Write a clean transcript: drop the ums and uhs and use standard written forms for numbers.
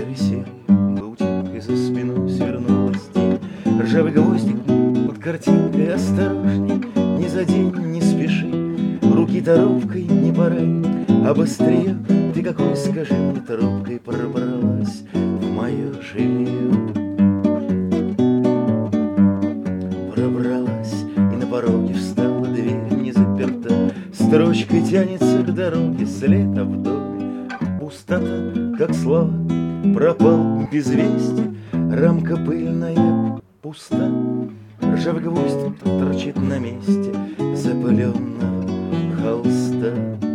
ржавый серый баутинг, и за спиной свернулась тень. Ржавый гвоздик под картинкой, осторожней, не задень, не спеши, руки торопкой не порай, а быстрее ты какой, скажи мне, торопкой пробралась в мое жилье. Пробралась и на пороге встала, дверь не заперта, строчкой тянется к дороге след, а в доме пустота, как слова, пропал без вести, рамка пыльная пуста, ржавый гвоздь торчит на месте запыленного холста.